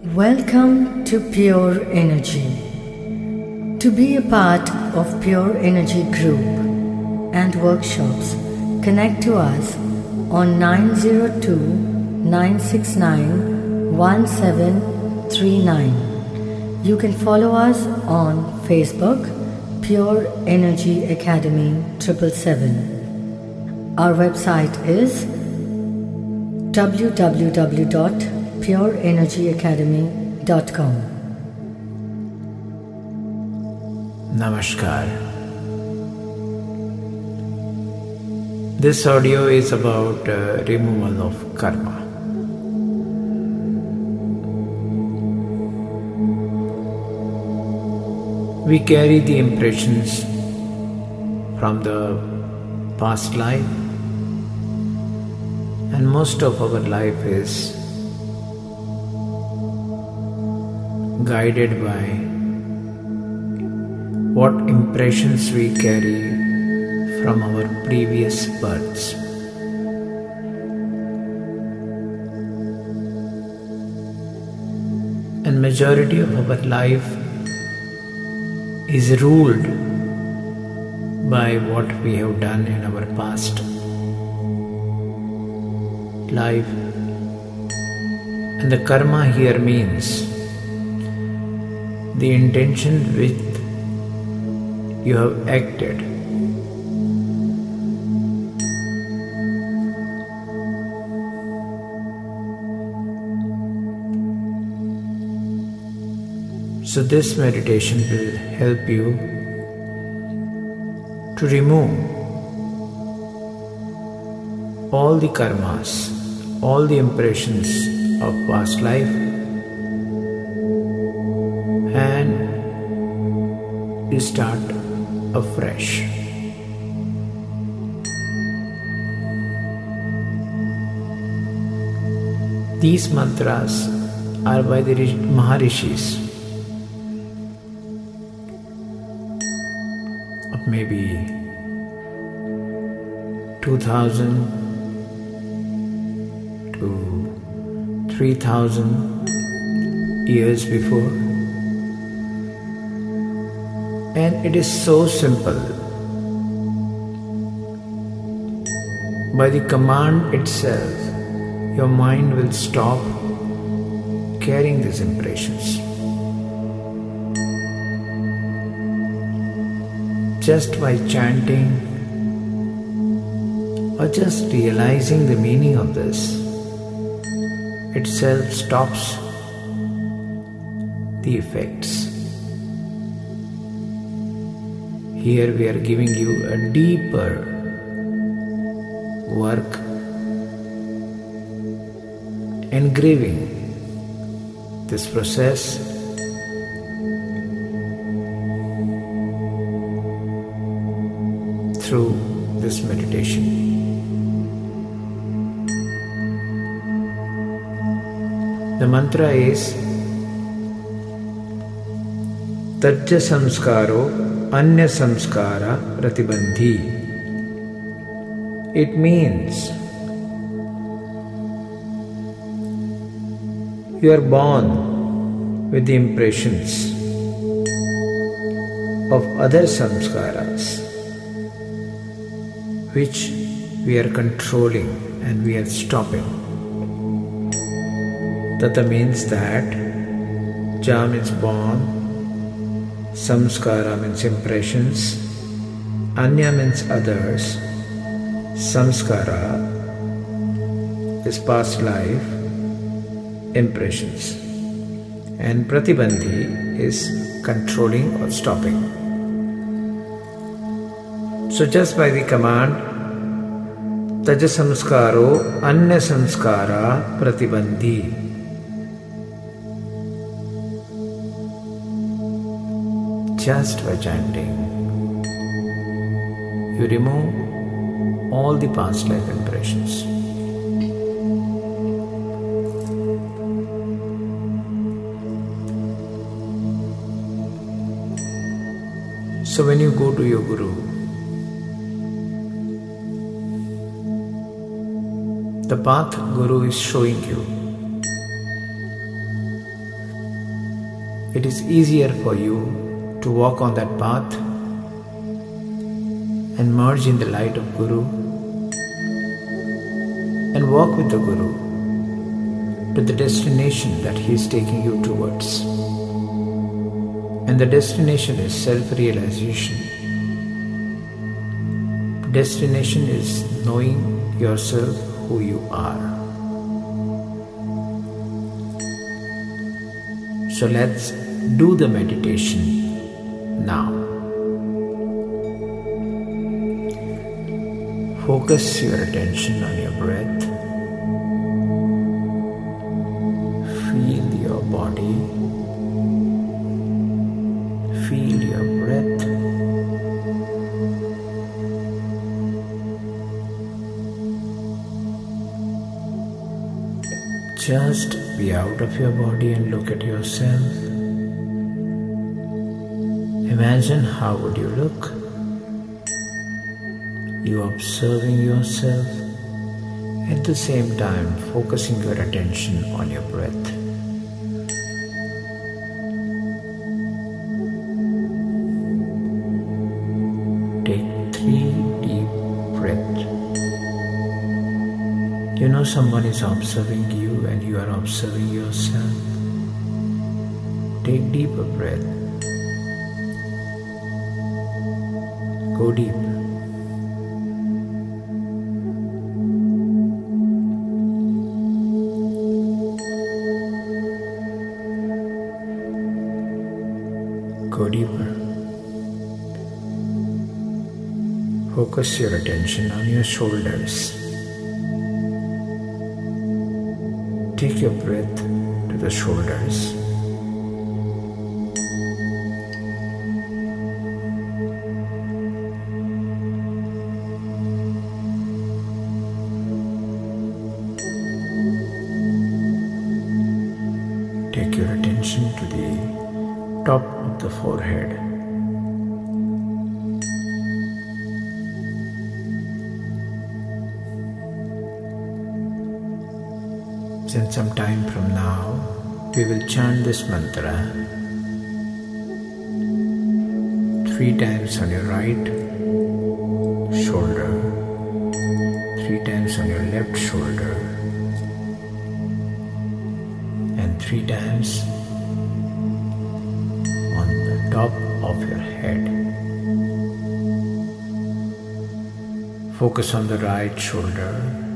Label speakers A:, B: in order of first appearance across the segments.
A: Welcome to Pure Energy. To be a part of Pure Energy group and workshops, connect to us on 902-969-1739. You can follow us on Facebook, Pure Energy Academy 777. Our website is www.pureenergyacademy.com.
B: Namaskar. This audio is about removal of karma. We carry the impressions from the past life, and most of our life is guided by what impressions we carry from our previous births. And majority of our life is ruled by what we have done in our past life. And the karma here means the intention with you have acted. So this meditation will help you to remove all the karmas, all the impressions of past life, and you start afresh. These mantras are by the Maharishis of maybe 2000 to 3000 years before. And it is so simple. By the command itself, your mind will stop carrying these impressions. Just by chanting or just realizing the meaning of this itself stops the effects. Here we are giving you a deeper work, engraving this process through this meditation. The mantra is Tajya samskaro anya samskara pratibandhi. It means you are born with the impressions of other samskaras which we are controlling and we are stopping. Tata means that Ja means born, samskara means impressions, anya means others, samskara is past life impressions, and pratibandhi is controlling or stopping. So just by the command Taja samskaro anya samskara pratibandhi, just by chanting, you remove all the past life impressions. So when you go to your Guru, the path Guru is showing you it is easier for you to walk on that path and merge in the light of Guru and walk with the Guru to the destination that he is taking you towards. And the destination is self-realization. Destination is knowing yourself who you are. So let's do the meditation now. Focus your attention on your breath. Feel your body. Feel your breath. Just be out of your body and look at yourself. Imagine how would you look? You observing yourself, at the same time focusing your attention on your breath. Take 3 deep breaths. You know someone is observing you and you are observing yourself. Take deeper breath. Go deep. Go deeper. Focus your attention on your shoulders. Take your breath to the shoulders. Take your attention to the top of the forehead. Then some time from now, we will chant this mantra 3 times on your right shoulder, 3 times on your left shoulder, and 3 times on the top of your head. Focus on the right shoulder.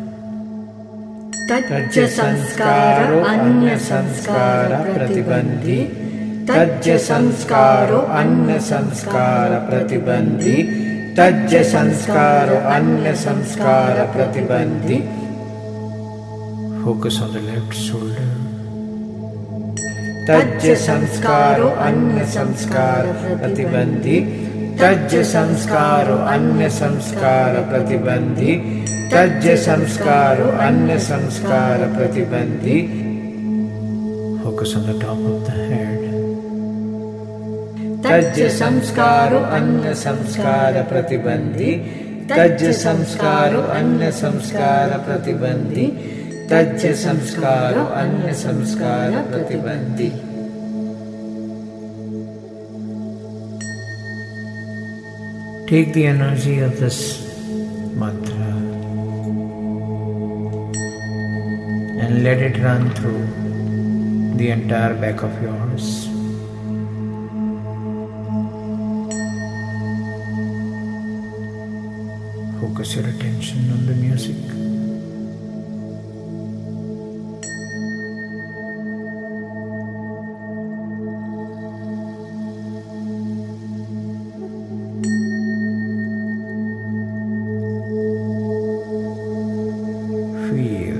A: Tajya sanskaro anya sanskara pratibandhi. Tajya sanskaro anya sanskara pratibandhi. Tajya sanskaro anya sanskara pratibandhi.
B: Focus on the left shoulder.
A: Tajya sanskaro anya sanskara pratibandhi. Tajya sanskaro anya sanskara pratibandhi. Tajya sanskaro anya sanskara pratibandhi.
B: Focus on the top of the head.
A: Tajya sanskaro anya sanskara pratibandhi. Tajya sanskaro anya sanskara pratibandhi. Tajya sanskaro anya sanskara pratibandhi.
B: Take the energy of this mantra and let it run through the entire back of yours. Focus your attention on the music. Feel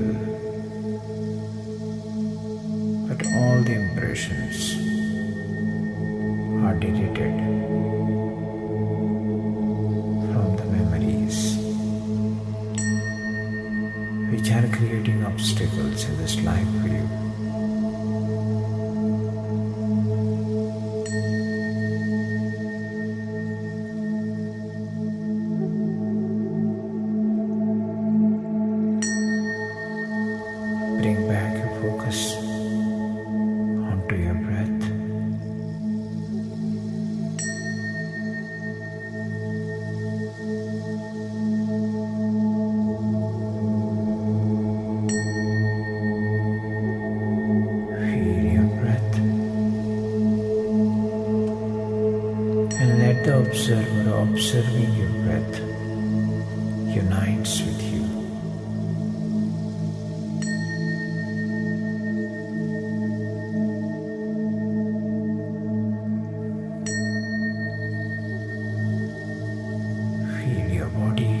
B: that all the impressions are deleted from the memories which are creating obstacles in this life for you. Bring back your focus onto your breath. The observer observing your breath unites with you. Feel your body.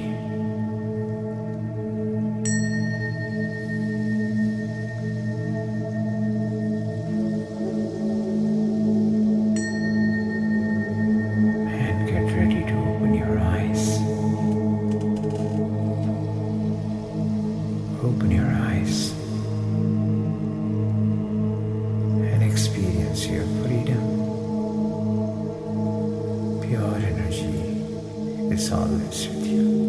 B: And get ready to open your eyes. Open your eyes and experience your freedom. Pure energy is always with you.